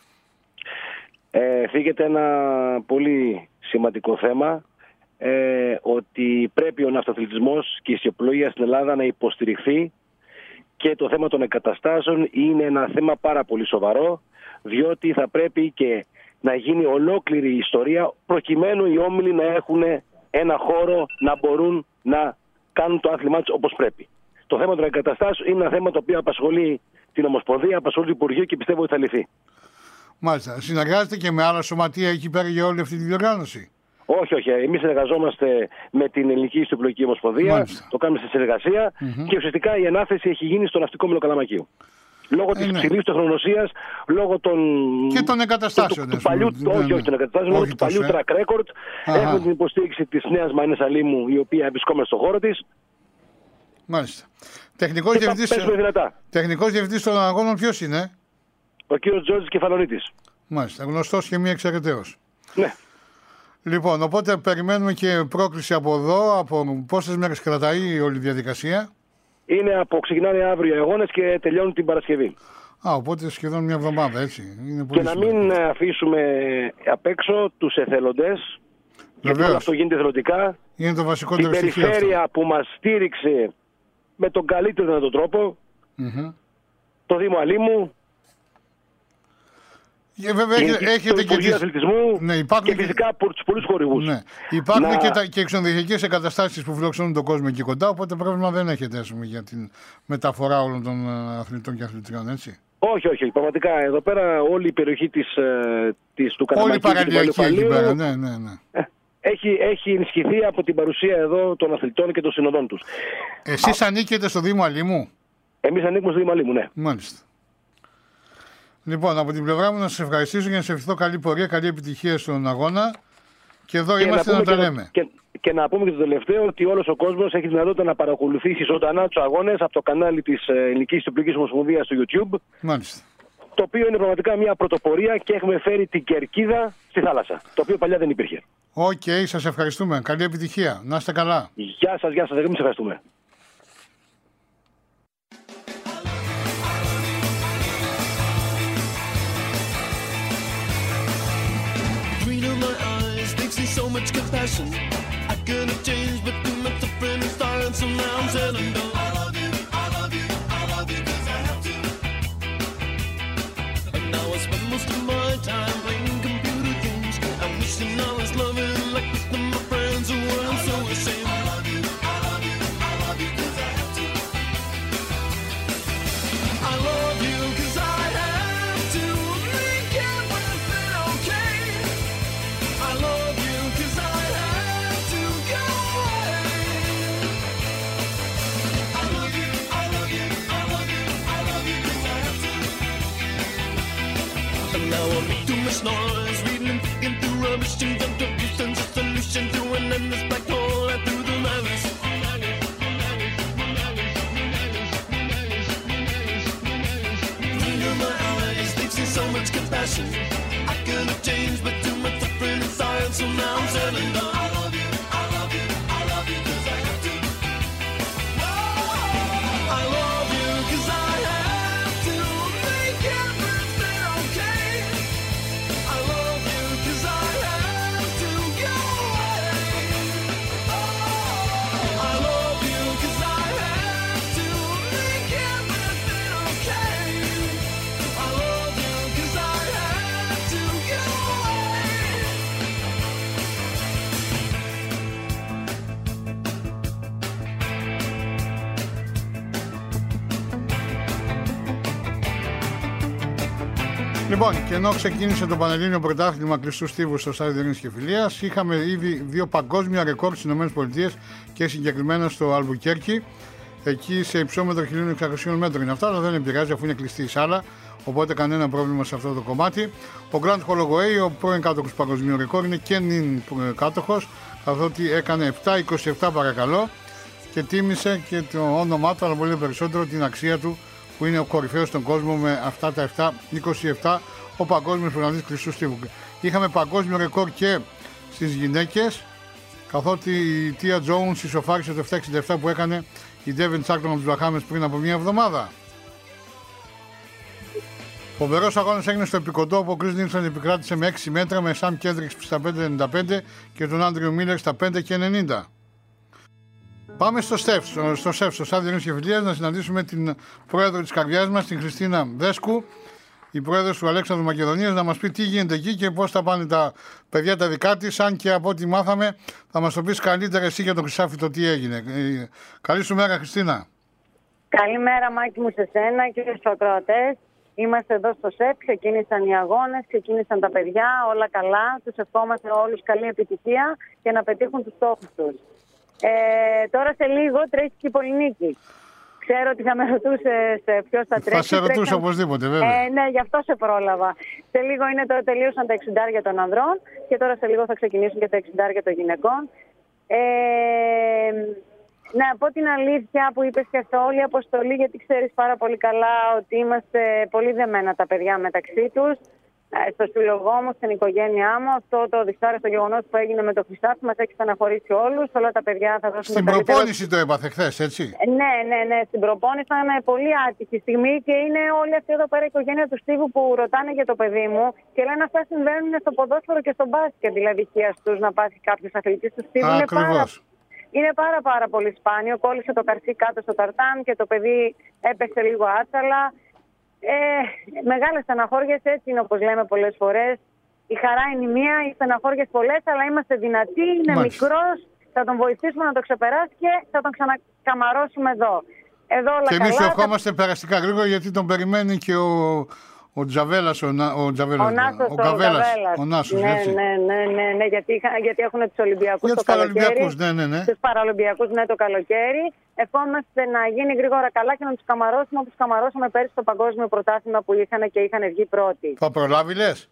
Ε, φύγεται ένα πολύ σημαντικό θέμα, ε, ότι πρέπει ο ναυτοαθλητισμός και η ιστιοπλοεία στην Ελλάδα να υποστηριχθεί, και το θέμα των εγκαταστάσεων είναι ένα θέμα πάρα πολύ σοβαρό, διότι θα πρέπει και να γίνει ολόκληρη η ιστορία προκειμένου οι όμιλοι να έχουν ένα χώρο να μπορούν να κάνουν το άθλημά τους όπως πρέπει. Το θέμα των εγκαταστάσεων είναι ένα θέμα το οποίο απασχολεί την Ομοσπονδία, απασχολεί το Υπουργείο και πιστεύω ότι θα λυθεί. Μάλιστα. Συνεργάζεται και με άλλα σωματεία εκεί πέρα για όλη αυτή τη διοργάνωση? Όχι, όχι. Εμείς συνεργαζόμαστε με την Ελληνική Ιστιοπλοϊκή Ομοσπονδία. Μάλιστα. Το κάνουμε σε συνεργασία mm-hmm. και ουσιαστικά η ανάθεση έχει γίνει στο Ναυτικό Όμιλο Καλαμακίου. Λόγω ε, της ναι. ψηλής τεχνογνωσίας, λόγω των. Και των εγκαταστάσεων. Του, του, του παλιού, ναι, όχι, ναι. όχι των εγκαταστάσεων, λόγω του παλιού ε. track record. Αχα. Έχουμε την υποστήριξη της νέας Μαρίνας Αλήμου, η οποία βρισκόμαστε στον χώρο της. Μάλιστα. Τεχνικός διευθυντής των αγώνων ποιος είναι? Ο κύριος Τζόρτζης Κεφαλονίτης. Μάλιστα, γνωστός και μη εξαιρεταίος. Ναι. Λοιπόν, οπότε περιμένουμε και πρόκληση από εδώ. Από πόσες μέρες κρατάει όλη η διαδικασία? Είναι από, ξεκινάνε αύριο οι αγώνες και τελειώνουν την Παρασκευή. Α, οπότε σχεδόν μια εβδομάδα, έτσι. Είναι πολύ και σημαντικό. να μην αφήσουμε απ' έξω τους εθελοντές. Γιατί όλο αυτό γίνεται εθελοντικά. Είναι το βασικότερο την στοιχείο περιφέρεια αυτό. που μας στήριξε με τον καλύτερο δυνατό τρόπο. Mm-hmm. Το Δήμο Αλήμου. Και βέβαια έχετε, έχετε και τις... αθλητισμού ναι, και φυσικά από τους πολλούς χορηγούς. Ναι. Υπάρχουν να... και, τα... και εξονδυχικές εγκαταστάσεις που φιλοξενούν τον κόσμο εκεί κοντά, οπότε πρόβλημα δεν έχετε έσουμε, για την μεταφορά όλων των αθλητών και αθλητριών, έτσι. Όχι, όχι, πραγματικά εδώ πέρα όλη η περιοχή της, της του Καναμακίου. Όλη η παραλιακή εκεί πέρα, ναι, ναι, ναι. Έχει, έχει ενισχυθεί από την παρουσία εδώ των αθλητών και των συνοδών τους. Εσείς Α... ανήκετε στο Δήμο Αλήμου? Εμείς ανήκουμε στο Δήμο Αλήμου, ναι. Μάλιστα. Λοιπόν, από την πλευρά μου να σας ευχαριστήσω και να σας ευχηθώ καλή πορεία, καλή επιτυχία στον αγώνα. Και εδώ και είμαστε να, να τα λέμε. Και, και να πούμε και το τελευταίο ότι όλος ο κόσμος έχει δυνατότητα να παρακολουθήσει ζωντανά τους αγώνες από το κανάλι της Ελληνικής Ιστιοπλοϊκής Ομοσπονδίας στο YouTube. Μάλιστα. Το οποίο είναι πραγματικά μια πρωτοπορία και έχουμε φέρει την κερκίδα στη θάλασσα. Το οποίο παλιά δεν υπήρχε. Οκ, okay, σας ευχαριστούμε. Καλή επιτυχία. Να είστε καλά. Γεια σας, γεια σας. Εμείς ευχαριστούμε. So much compassion, I could have changed, but too much different style, so now I'm telling you I love you, I love you, I love you, cause I have to. And now I spend most of my time playing computer games. I'm wishing I was loving like most of my friends who were I'm so ashamed. I love you, I love you, I love you, cause I have to. I love you, cause I have to make everything okay. I love you. Now I make too much noise, reading and thinking through rubbish and contributions, a solution to an endless black hole and through the malice. Green in my eyes, they've seen so much compassion. I could have changed, but too much suffering inside, so now I'm selling down. I love you, I love you, I love you, cause I have to. I love you, cause I have to make everything okay. I love you, cause I have to go away. I love you, cause I have to make everything okay. I love you, cause I have to go Λοιπόν, και ενώ ξεκίνησε το Πανελλήνιο Πρωτάθλημα κλειστού στίβου στο Στάδιο Ειρήνης και Φιλίας, είχαμε ήδη δύο παγκόσμια ρεκόρ στις ΗΠΑ και συγκεκριμένα στο Αλμπουκέρκι. Εκεί σε υψόμετρο χίλια εξακόσια μέτρων είναι αυτά, αλλά δεν επηρεάζει αφού είναι κλειστή η σάλα. Οπότε κανένα πρόβλημα σε αυτό το κομμάτι. Ο Γκραντ Χολογοέι, ο πρώην κάτοχος του παγκοσμίου ρεκόρ, είναι και νυν κάτοχος, καθότι έκανε επτά είκοσι επτά παρακαλώ και τίμησε και το όνομά του, αλλά πολύ περισσότερο την αξία του, που είναι ο κορυφαίος στον κόσμο με αυτά τα επτά είκοσι επτά, ο παγκόσμιος πρωταθλητής κλειστού στίβου. Είχαμε παγκόσμιο ρεκόρ και στις γυναίκες, καθότι η Τία Τζόουνς ισοφάρισε το επτά εξήντα επτά που έκανε η Ντέβιν Τσάρλτον από τους Μπαχάμες πριν από μια εβδομάδα. Φοβερός αγώνας έγινε στο επικοντό, όπου ο Κρις Νίλσον επικράτησε με έξι μέτρα, με Σαμ Κέντριξ στα πέντε ενενήντα πέντε και τον Άντριο Μίλλερ στα πέντε και ενενήντα. Πάμε στο ΣΕΦ, στο ΣΕΦ, στο Στάδιο Ειρήνης και Φιλίας, να συναντήσουμε την πρόεδρο της καρδιάς μας, την Χριστίνα Δέσκου, η πρόεδρος του Αλέξανδρου Μακεδονίας, να μας πει τι γίνεται εκεί και πώς θα πάνε τα παιδιά τα δικά της. Αν και από ό,τι μάθαμε, θα μας το πεις καλύτερα εσύ για τον Χρυσάφι το τι έγινε. Καλή σου μέρα, Χριστίνα. Καλημέρα, Μάκη μου, σε σένα και στους ακροατές. Είμαστε εδώ στο ΣΕΠ, ξεκίνησαν οι αγώνες, ξεκίνησαν τα παιδιά, όλα καλά. Τους ευχόμαστε όλους καλή επιτυχία και να πετύχουν τους στόχους τους. Ε, τώρα σε λίγο τρέχει και η Πολυνίκη. Ξέρω ότι θα με ρωτούσε ποιος θα τρέξει. Θα σε ρωτούσα τρέχαν... οπωσδήποτε, βέβαια. Ε, ναι, γι' αυτό σε πρόλαβα. Σε λίγο είναι τώρα, τελείωσαν τα εξήντα των ανδρών και τώρα σε λίγο θα ξεκινήσουν και τα εξήντα των γυναικών. Ε, Ναι, από την αλήθεια που είπες και αυτό, όλη η αποστολή, γιατί ξέρεις πάρα πολύ καλά ότι είμαστε πολύ δεμένα τα παιδιά μεταξύ τους. Στο σύλλογό μου, στην οικογένειά μου, αυτό το δυσάρεστο γεγονός που έγινε με το Χρυσάφι μας έχει στεναχωρήσει όλους. Όλα τα παιδιά θα δώσουν. Στην προπόνηση το έπαθε χθες, έτσι. Ναι, ναι, ναι. Στην προπόνηση ήταν πολύ άτυχη στιγμή και είναι όλη αυτή εδώ πέρα η οικογένεια του Στίβου που ρωτάνε για το παιδί μου και λένε αυτά συμβαίνουν στο ποδόσφαιρο και στο μπάσκετ. Δηλαδή, χεία τους να πάθει κάποιο αθλητή του Στίβου. Είναι πάρα, είναι πάρα, πάρα πολύ σπάνιο. Κόλλησε το καρφί κάτω στο ταρτάν και το παιδί έπεσε λίγο άτσαλα. Ε, μεγάλες στεναχώριες, έτσι είναι όπως λέμε πολλές φορές. Η χαρά είναι η μία, οι στεναχώριες πολλές, αλλά είμαστε δυνατοί, είναι Μάλιστα. μικρός, θα τον βοηθήσουμε να το ξεπεράσει και θα τον ξανακαμαρώσουμε εδώ. Εδώ όλα και εμείς καλά, ευχόμαστε θα... περαστικά γρήγορα, γιατί τον περιμένει και ο, ο Τζαβέλας, ο, ο, Τζαβέλας, ο, Νάσος, ο, Καβέλας, ο Νάσος. Ναι, ναι, ναι, ναι, ναι, γιατί, γιατί έχουν τους Ολυμπιακούς για το τους καλοκαίρι. Ναι, ναι, ναι. Τους Παραολυμπιακούς, ναι, το καλοκαίρι. Ευχόμαστε να γίνει γρήγορα καλά και να τους καμαρώσουμε όπως καμαρώσαμε πέρυσι στο παγκόσμιο πρωτάθλημα που είχαν και είχαν βγει πρώτοι. Θα προλάβει, λες?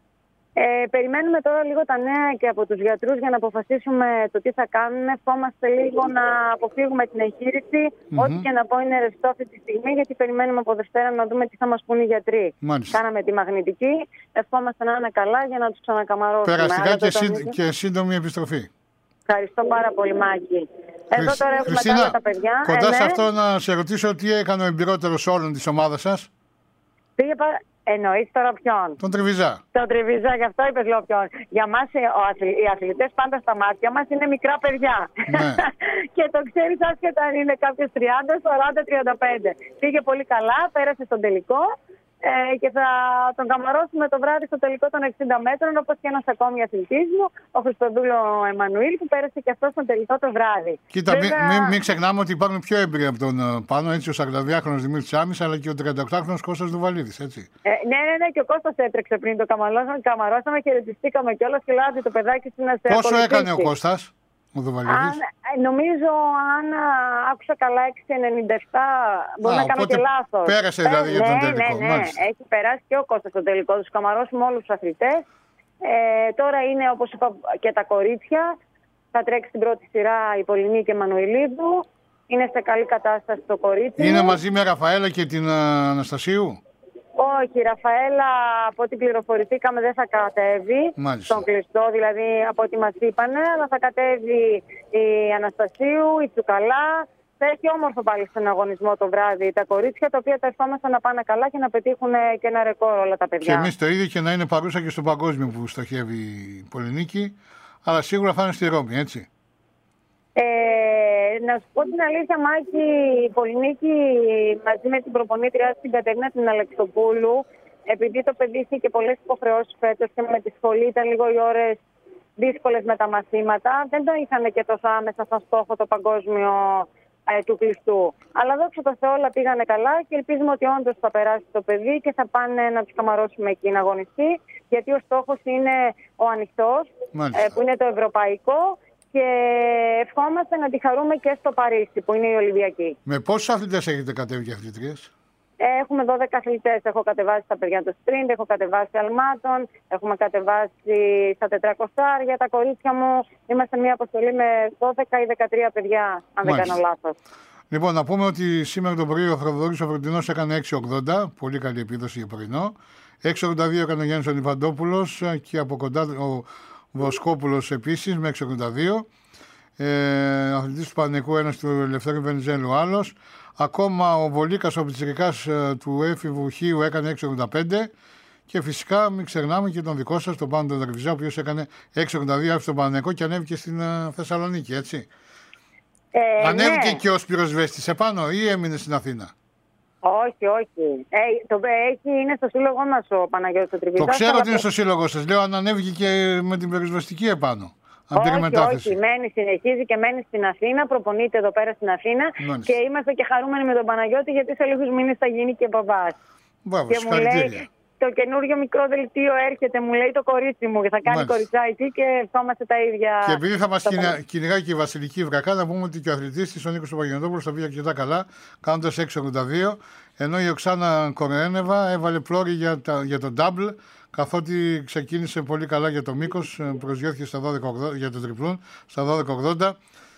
Ε, περιμένουμε τώρα λίγο τα νέα και από τους γιατρούς για να αποφασίσουμε το τι θα κάνουμε. Ευχόμαστε λίγο να αποφύγουμε την εγχείρηση. Mm-hmm. Ό,τι και να πω είναι ρευστό αυτή τη στιγμή, γιατί περιμένουμε από Δευτέρα να δούμε τι θα μας πούν οι γιατροί. Μάλιστα. Κάναμε τη μαγνητική. Ευχόμαστε να είναι καλά για να τους ξανακαμαρώσουμε. Περαστικά και, σύν, και σύντομη επιστροφή. Ευχαριστώ πάρα πολύ, Μάκη. Εδώ τώρα έχουμε Χριστίνα, τα, τα παιδιά. Κοντά ε, ναι. σε αυτό να σε ρωτήσω τι έκανε ο εμπειρότερος όλων της ομάδας σας. Πήγε πάρα... Εννοείς τώρα ποιον? Τον Τριβιζά. Τον Τριβιζά, γι' αυτό είπες λέω ποιον. Για μας οι αθλητές πάντα στα μάτια μας είναι μικρά παιδιά. Ναι. Και το ξέρεις άσχετα αν είναι κάποιος τριάντα, σαράντα, τριάντα πέντε. Πήγε πολύ καλά, πέρασε στον τελικό. Ε, και θα τον καμαρώσουμε το βράδυ στο τελικό των εξήντα μέτρων, όπως και ένας ακόμη αθλητής μου, ο Χριστοδούλο Εμμανουήλ, που πέρασε και αυτό στον τελικό το βράδυ. Κοίτα, Βέβαια... μην μη, μη ξεχνάμε ότι υπάρχουν πιο έμπειροι από τον πάνω, έτσι, ο σαρανταδυάχρονος Δημήτρης Τσάμης, αλλά και ο τριανταοκτάχρονος Κώστας Δουβαλίδης, έτσι. Ε, ναι, ναι, ναι, και ο Κώστας έτρεξε πριν το καμαρώσαμε, καμαρώσαμε και χαιρετιστήκαμε κιόλας και λέω το παιδάκι στην αστυνομία. Πόσο έκανε ο Κώστας? Αν, νομίζω, αν άκουσα καλά, έξι ενενήντα επτά, μπορεί Α, να κάνω και λάθος. Πέρασε δηλαδή ε, για τον ναι, τελικό. Ναι, ναι, ναι. Έχει περάσει και ο Κώστας στον τελικό. Τους καμαρώσουμε όλους τους αθλητές. Ε, τώρα είναι, όπως είπα, και τα κορίτσια. Θα τρέξει στην πρώτη σειρά η Πολυνή και Μανουηλίδου. Είναι σε καλή κατάσταση το κορίτσι. Είναι μαζί με Ραφαέλα και την uh, Αναστασίου. Όχι, η Ραφαέλα, από ό,τι πληροφορηθήκαμε, δεν θα κατέβει Μάλιστα. στον κλειστό, δηλαδή από ό,τι μας είπανε, αλλά θα κατέβει η Αναστασίου, η Τσουκαλά. Θα έχει όμορφο πάλι στον αγωνισμό το βράδυ τα κορίτσια, τα οποία τα ευχόμαστε να πάνε καλά και να πετύχουν και ένα ρεκόρ όλα τα παιδιά. Και εμείς το ίδιο, και να είναι παρούσα και στο παγκόσμιο που στοχεύει η Πολυνίκη, αλλά σίγουρα θα είναι στη Ρώμη, έτσι. Ε, να σου πω την αλήθεια, Μάκη, η Πολυνίκη μαζί με την προπονήτρια την Κατερίνα την Αλεξοπούλου, επειδή το παιδί είχε και πολλές υποχρεώσεις φέτος και με τη σχολή ήταν λίγο οι ώρες δύσκολες με τα μαθήματα, δεν το είχαν και τόσο άμεσα σαν στόχο το παγκόσμιο ε, του κλειστού. Αλλά δόξα τω Θεώ όλα πήγανε καλά και ελπίζουμε ότι όντως θα περάσει το παιδί και θα πάνε να τους καμαρώσουμε εκεί να αγωνιστεί, γιατί ο στόχος είναι ο ανοιχτός, ε, που είναι το ευρωπαϊκό. Και ευχόμαστε να τη χαρούμε και στο Παρίσι, που είναι η Ολυμπιακή. Με πόσους αθλητές έχετε κατέβει και αθλητρίες? Έχουμε δώδεκα αθλητές. Έχω κατεβάσει τα παιδιά του sprint, έχω κατεβάσει αλμάτων, έχουμε κατεβάσει στα τετρακόσια για τα κορίτσια μου. Είμαστε μια αποστολή με δώδεκα ή δεκατρία παιδιά, αν Μάλιστα. δεν κάνω λάθος. Λοιπόν, να πούμε ότι σήμερα το πρωί ο Θοδωρής ο Φροντινός έκανε έξι ογδόντα, πολύ καλή επίδοση για πρωινό. έξι ογδόντα δύο έκανε ο Γιάννης ο Νιφαντόπουλος και από κοντά ο Βοσκόπουλος επίσης με έξι ογδόντα δύο. Ε, αθλητής του Πανεκού, ένας του Ελευθέρου Βενιζέλου άλλος. Ακόμα ο Βολίκας, ο πιτσιρικάς του έφηβου Χίου, έκανε έξι ογδόντα πέντε. Και φυσικά μην ξεχνάμε και τον δικό σας, τον Πάνο τον Δαρβιζά, ο οποίος έκανε έξι ογδόντα δύο, άφησε τον Πανεκό και ανέβηκε στην uh, Θεσσαλονίκη, έτσι. Ε, ανέβηκε ναι. και ως πυροσβέστης επάνω ή έμεινε στην Αθήνα? Όχι, όχι. Ε, το, έχει, είναι στο σύλλογό μας ο Παναγιώτης ο Τριβιζάς. Το ξέρω ότι είναι στο σύλλογό σας. Λέω αν ανέβηκε και με την πυροσβεστική επάνω. Όχι, όχι, μένει, συνεχίζει και μένει στην Αθήνα, προπονείται εδώ πέρα στην Αθήνα. Μάλιστα. Και είμαστε και χαρούμενοι με τον Παναγιώτη, γιατί σε λίγους μήνες θα γίνει και μπαμπάς. Μπράβο, και μου λέει, το καινούριο μικρό δελτίο έρχεται, μου λέει το κορίτσι μου, και θα κάνει κοριτσάκι και ευχόμαστε τα ίδια. Και επειδή θα μας κυνηγάει και η Βασιλική Βρακά, να πούμε ότι και ο αθλητής της, ο Νίκος Παπαγεννόπουλος, θα πήγε αρκετά καλά, κάνοντας έξι ογδόντα δύο, ενώ η Οξάνα Κορένεβα έβαλε πλώρη για, τα, για το double, καθότι ξεκίνησε πολύ καλά για το μήκος, προσγειώθηκε στα δώδεκα ογδόντα για το τριπλούν, στα δώδεκα ογδόντα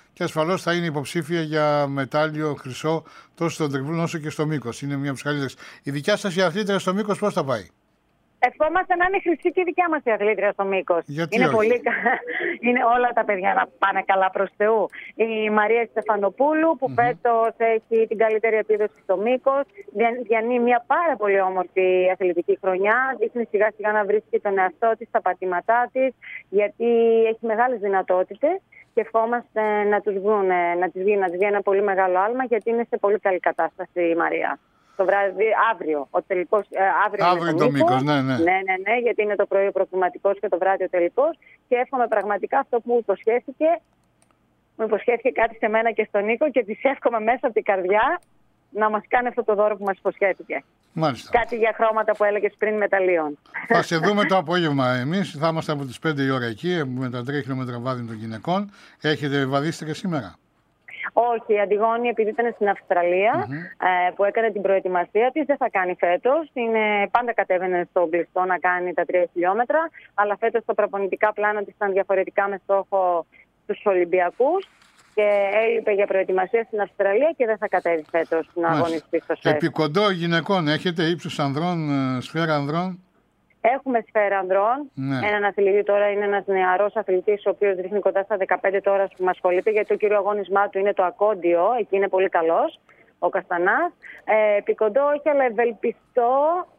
και ασφαλώς θα είναι υποψήφια για μετάλλιο χρυσό τόσο στον τριπλούν όσο και στο μήκος. Είναι μια από τις καλύτερες. Η δικιά σας η αθλήτρια στο μήκος πώς θα πάει? Ευχόμαστε να είναι χρυσή και η δικιά μας η αθλήτρια στο μήκος. Γιατί είναι όχι? πολύ κα... είναι όλα τα παιδιά να πάνε καλά προς Θεού. Η Μαρία Στεφανοπούλου που mm-hmm. φέτος έχει την καλύτερη επίδοση στο μήκος. Διανύει μια πάρα πολύ όμορφη αθλητική χρονιά. Δείχνει σιγά σιγά να βρίσκει τον εαυτό της, τα πατήματά της, γιατί έχει μεγάλες δυνατότητες. Και ευχόμαστε να τους βγουν, να της βγει, να της βγει ένα πολύ μεγάλο άλμα, γιατί είναι σε πολύ καλή κατάσταση η Μαρία. Το βράδυ, αύριο, ο τελικός, ε, αύριο, αύριο το μήκος, ναι, ναι. ναι, ναι, ναι, γιατί είναι το πρωί ο προκριματικός και το βράδυ ο τελικός. Και εύχομαι πραγματικά αυτό που μου υποσχέθηκε, μου υποσχέθηκε κάτι σε μένα και στον Νίκο και της εύχομαι μέσα από την καρδιά να μας κάνει αυτό το δώρο που μας υποσχέθηκε. Μάλιστα. Κάτι για χρώματα που έλεγες πριν μεταλλίων. Θα σε δούμε το απόγευμα εμείς. Θα είμαστε από τις πέντε η ώρα εκεί με τα τρία χιλιόμετρα βάδιν των γυναικών. Έχετε βαδίσει και σήμερα? Όχι, η Αντιγόνη, επειδή ήταν στην Αυστραλία mm-hmm. ε, που έκανε την προετοιμασία της, δεν θα κάνει φέτος. Είναι, πάντα κατέβαινε στον κλειστό να κάνει τα τρία χιλιόμετρα, αλλά φέτος τα προπονητικά πλάνα της ήταν διαφορετικά με στόχο στους Ολυμπιακούς και έλειπε για προετοιμασία στην Αυστραλία και δεν θα κατέβει φέτος να αγωνιστεί στο ΣΕΦ. Επί κοντό γυναικών έχετε ύψους ανδρών, σφαίρα ανδρών? Έχουμε σφαίρα ανδρών. Ναι. Έναν αθλητή τώρα είναι ένας νεαρός αθλητής, ο οποίος ρίχνει κοντά στα δεκαπέντε τώρα που μας ασχολείται, γιατί το κύριο αγώνισμά του είναι το ακόντιο. Εκεί είναι πολύ καλός, ο Καστανάς. Ε, επί κοντό όχι, αλλά ευελπιστώ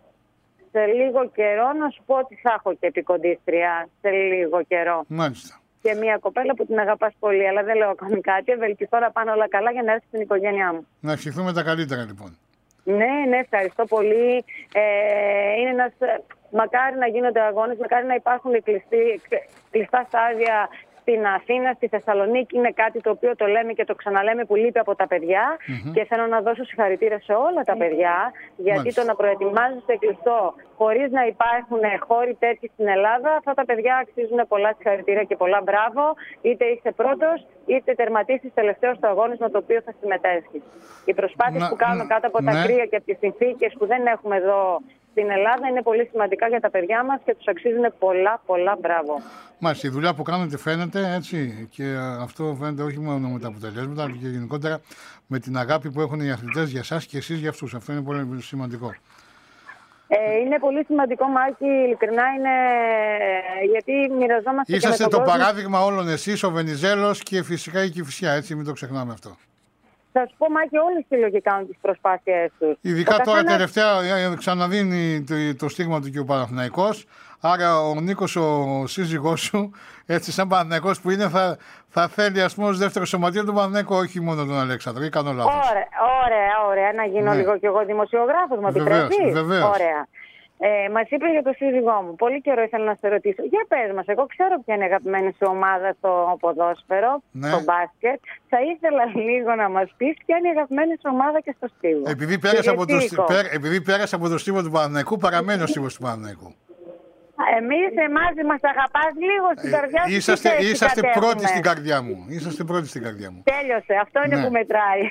σε λίγο καιρό να σου πω ότι θα έχω και επικοντίστρια σε λίγο καιρό. Μάλιστα. Και μια κοπέλα που την αγαπάς πολύ, αλλά δεν λέω ακόμη κάτι. Ευελπιστώ να πάνε όλα καλά για να έρθει στην οικογένειά μου. Να ευχηθούμε τα καλύτερα λοιπόν. Ναι, ναι, ευχαριστώ πολύ. Ε, είναι ένας, μακάρι να γίνονται αγώνες, μακάρι να υπάρχουν κλειστοί, κλειστά στάδια στην Αθήνα, στη Θεσσαλονίκη. Είναι κάτι το οποίο το λέμε και το ξαναλέμε που λείπει από τα παιδιά. Mm-hmm. Και θέλω να δώσω συγχαρητήρια σε όλα τα παιδιά, γιατί Μάλιστα. το να προετοιμάζεσαι κλειστό χωρίς να υπάρχουν χώροι τέτοιοι στην Ελλάδα, αυτά τα παιδιά αξίζουν πολλά συγχαρητήρια και πολλά μπράβο. Είτε είσαι πρώτος, είτε τερματίσεις τελευταίο στο αγώνισμα το οποίο θα συμμετέχεις. Οι προσπάθειες που κάνουμε κάτω από τα ναι. κρύα και από τις συνθήκες που δεν έχουμε εδώ στην Ελλάδα είναι πολύ σημαντικά για τα παιδιά μας και τους αξίζουν πολλά, πολλά μπράβο. Μάλιστα, η δουλειά που κάνετε φαίνεται έτσι, και αυτό φαίνεται όχι μόνο με τα αποτελέσματα, αλλά και γενικότερα με την αγάπη που έχουν οι αθλητές για εσάς και εσείς για αυτούς. Αυτό είναι πολύ σημαντικό. Ε, είναι πολύ σημαντικό, Μάκη, ειλικρινά είναι γιατί μοιραζόμαστε. Είσαστε και με το κόσμο. παράδειγμα όλων εσείς, ο Βενιζέλος και φυσικά η Κηφισιά, έτσι, μην το ξεχνάμε αυτό. Θα σου πω, Μάκη, όλοι οι σύλλογοι κάνουν τις προσπάθειές τους. Ειδικά ο τώρα καθένας... τελευταία ξαναδίνει το, το στίγμα του και ο Παναθηναϊκός. Άρα ο Νίκος, ο σύζυγός σου, έτσι σαν Παναθηναϊκός που είναι, θα, θα θέλει ας πούμε ως δεύτερο σωματείο του Παναθηναϊκού, όχι μόνο τον Αλέξανδρο. Ή κάνω λάθος? Ωραία, ωραία, ωραία. Να γίνω ναι. λίγο κι εγώ δημοσιογράφος, μου επιτρέπεις? Βεβαίως. Ωραία. Ε, μας είπε για το σύζυγό μου. Πολύ καιρό ήθελα να σε ρωτήσω. Για πες μας, εγώ ξέρω ποια είναι η αγαπημένη σου ομάδα στο ποδόσφαιρο, ναι. στο μπάσκετ. Θα ήθελα λίγο να μας πεις ποια είναι η αγαπημένη σου ομάδα και στο στίβο. Επειδή πέρασε από, πέρα, από το στίβο του Παναθηναϊκού, παραμένει ο στίβος του Παναθηναϊκού. Εμείς, εμάς, μας αγαπάς λίγο στην καρδιά σου. Είσαστε, είσαστε πρώτοι στην καρδιά μου. Είσαστε πρώτοι στην καρδιά μου. Τέλειωσε. Αυτό είναι ναι. που μετράει.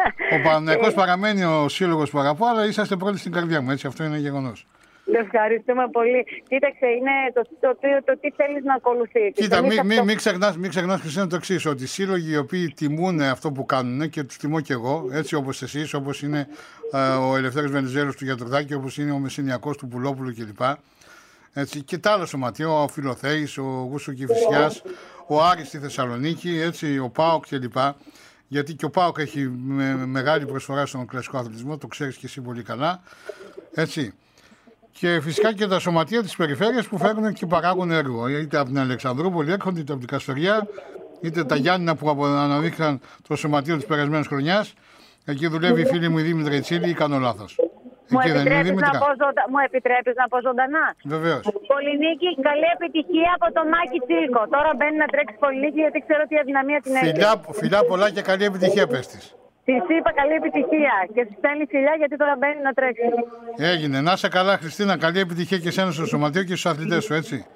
Ο Παναθηναϊκός παραμένει ο σύλλογος που αγαπώ, αλλά είσαστε πρώτοι στην καρδιά μου. Έτσι, αυτό είναι γεγονός. Ευχαριστούμε πολύ. Κοίταξε, είναι το, το, το, το, το τι θέλεις να ακολουθήσεις. Κοίτα, μην μη, μη ξεχνάς, μη ξεχνάς Χριστίνα, το εξής, ότι οι σύλλογοι οι οποίοι τιμούν αυτό που κάνουν και τους τιμώ και εγώ, έτσι όπως εσείς, όπως είναι ε, ο Ελευθέρος Βενιζέλος του Γιατρουδάκη, όπως είναι ο Μεσσηνιακός του Πουλόπουλου κλπ. Έτσι, και τα άλλα σωματεία, ο Φιλοθέης, ο Γούσο Κηφισιάς, ο Άρης στη Θεσσαλονίκη, έτσι, ο ΠΑΟΚ κλπ. Γιατί και ο ΠΑΟΚ έχει με, μεγάλη προσφορά στον κλασικό αθλητισμό, το ξέρεις και εσύ πολύ καλά. Έτσι. Και φυσικά και τα σωματεία της περιφέρειας που φέρνουν και παράγουν έργο. Είτε από την Αλεξανδρούπολη έρχονται, είτε από την Καστοριά, είτε τα Γιάννηνα που αναδείχναν το σωματείο της περασμένης χρονιάς. Εκεί δουλεύει η φίλη μου η Δήμητρα Ιτσίλη, ή κάνω λάθος? Μου επιτρέπεις, να πω ζωντα... μου επιτρέπεις να πω ζωντανά? Βεβαίως. Πολυνίκη, καλή επιτυχία από το Μάκη Τσίλκο. Τώρα μπαίνει να τρέξει Πολυνίκη γιατί ξέρω ότι η αδυναμία την έχει. Φιλιά, φιλιά πολλά και καλή επιτυχία, πες της. Της είπα καλή επιτυχία και σου στέλνει φιλιά γιατί τώρα μπαίνει να τρέξει. Έγινε. Να είσαι καλά, Χριστίνα. Καλή επιτυχία και εσένα στο σωματείο και στους αθλητές σου, έτσι.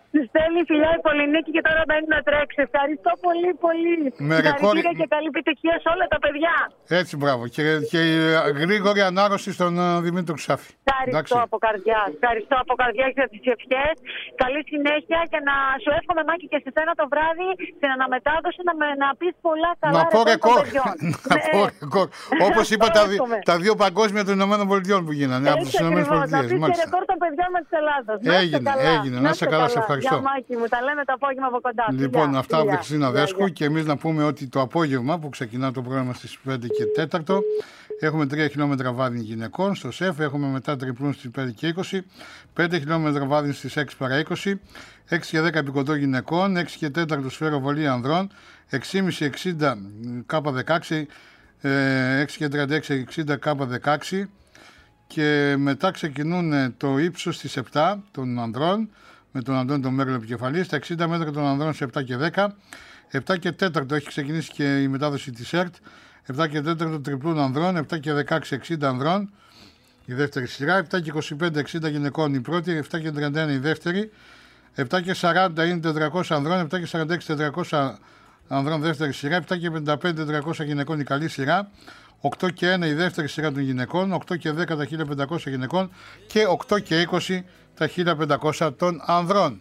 Του στέλνει φιλιά η Πολυνίκη και τώρα μπαίνει να τρέξει. Ευχαριστώ πολύ, πολύ. Με ρεκόρ... και καλή επιτυχία σε όλα τα παιδιά. Έτσι, μπράβο. Και, και γρήγορη ανάρρωση στον uh, Δημήτρη Ξάφη. Ευχαριστώ από καρδιά. Ευχαριστώ από καρδιά για τις ευχές. Καλή συνέχεια και να σου εύχομαι, Μάκη, και σε σένα το βράδυ στην αναμετάδοση να, με, να πεις πολλά καλά. Να πω ρεκόρ. Να ναι. πω ρεκόρ. Όπως είπα, τα, τα δύο παγκόσμια των Ηνωμένων Πολιτειών που γίνανε. Έτσι, από τις Ηνωμένες Πολιτείες. Να πεις και ρεκόρ των παιδιών με της Ελλάδας. Έγινε, έγινε. Να σε καλά, σε ευχαριστώ. Για Μάκη μου, τα λέμε το απόγευμα από κοντά. Λοιπόν, φιλιά, αυτά από φιλιά, τη Χριστίνα φιλιά, Δέσκου φιλιά. και εμείς να πούμε ότι το απόγευμα που ξεκινά το πρόγραμμα στις πέντε και τέσσερα έχουμε τρία χιλιόμετρα βάδιν γυναικών στο ΣΕΦ, έχουμε μετά τριπλούν στις πέντε και είκοσι, πέντε χιλιόμετρα βάδιν στις έξι παρά είκοσι, έξι και δέκα επικοντό γυναικών, έξι και τέσσερα σφαιροβολία ανδρών, έξι και μισή εξήντα κάπα δεκαέξι, έξι και τριάντα έξι εξήντα κάπα δεκαέξι και μετά ξεκινούν το ύψος στις επτά των ανδρών, με τον Αντώνη τον Μέγλο επικεφαλής, τα εξήντα μέτρα των ανδρών σε επτά και δέκα, επτά και τέσσερα έχει ξεκινήσει και η μετάδοση της ΕΡΤ, επτά και τέσσερα τριπλούν ανδρών, επτά και δεκαέξι εξήντα ανδρών η δεύτερη σειρά, επτά και είκοσι πέντε εξήντα γυναικών η πρώτη, επτά και τριάντα ένα η δεύτερη, επτά και σαράντα είναι τετρακόσια ανδρών, επτά και σαράντα έξι τετρακόσια ανδρών δεύτερη σειρά, επτά και πενήντα πέντε τετρακόσια γυναικών η καλή σειρά, οκτώ και ένα η δεύτερη σειρά των γυναικών, οκτώ και δέκα τα χίλια πεντακόσια γυναικών και οκτώ και είκοσι τα χίλια πεντακόσια των ανδρών.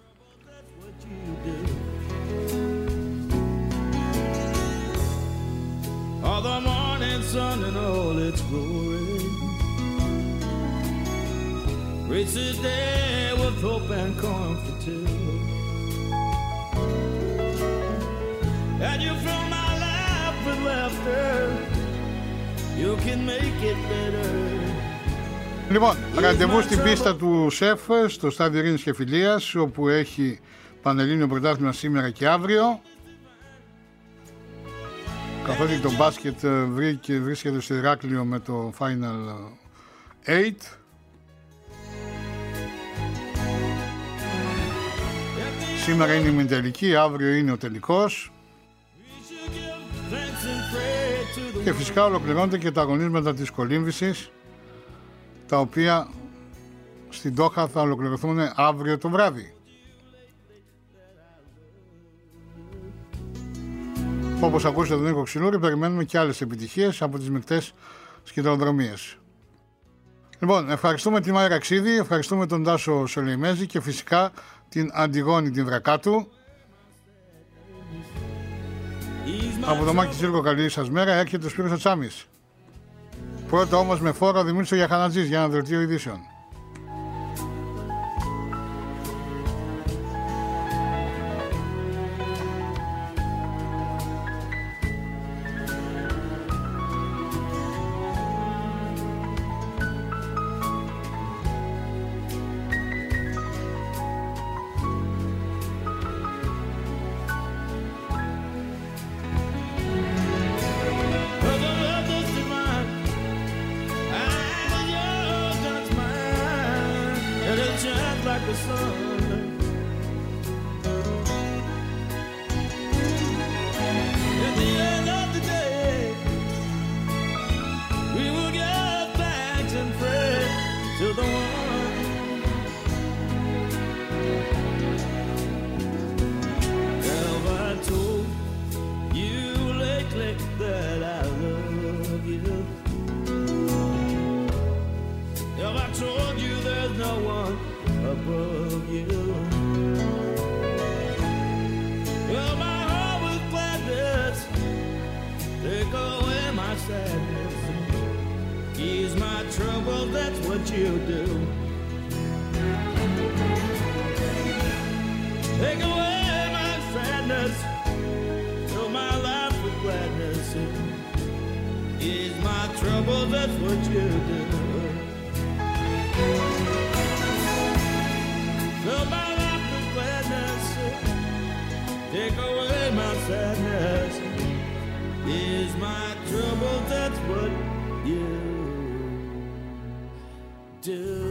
All the morning sun and all its glory, greets the day with hope and comfort too. And you fill my life with laughter, you can make it better. Λοιπόν, ραντεβού στην πίστα του ΣΕΦ στο στάδιο Ειρήνης και Φιλίας, όπου έχει πανελλήνιο πρωτάθλημα σήμερα και αύριο. Καθότι το μπάσκετ βρίσκεται στο Ηράκλειο με το Final οκτώ. Σήμερα είναι η ημιτελική, αύριο είναι ο τελικός. Και φυσικά ολοκληρώνονται και τα αγωνίσματα της κολύμβησης, τα οποία στην Ντόχα θα ολοκληρωθούν αύριο το βράδυ. Όπως ακούσατε τον Νίκο Ξυλούρη, περιμένουμε και άλλες επιτυχίες από τις μεικτές σκητροδρομίες. Λοιπόν, ευχαριστούμε την Μάη Ραξίδη, ευχαριστούμε τον Τάσο Σολεϊμέζη και φυσικά την Αντιγόνη την Βρακάτου. Από το Μάκη Τσίρκο, καλή σας μέρα, έρχεται ο Σπύρος Ατσάμις. Πρώτα όμως με φόρο Δημήτρης Γιαχανατζής για ένα δελτίο ειδήσεων. Do